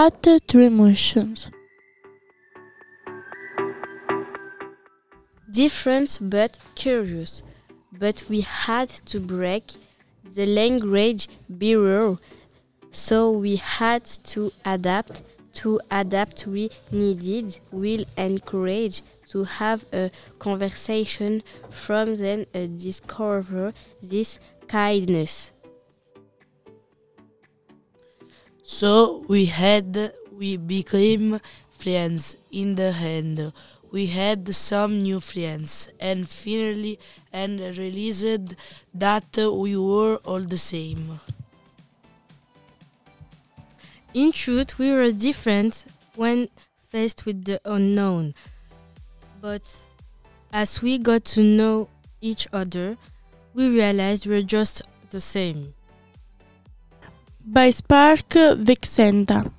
had three emotions. Different but curious. But we had to break the language barrier, so we had to adapt. To adapt, we needed will and courage to have a conversation from then discover this kindness. So we became friends in the end. We had some new friends and finally and realized that we were all the same. In truth, we were different when faced with the unknown. But as we got to know each other, we realized we're just the same. By Spark Vixenta.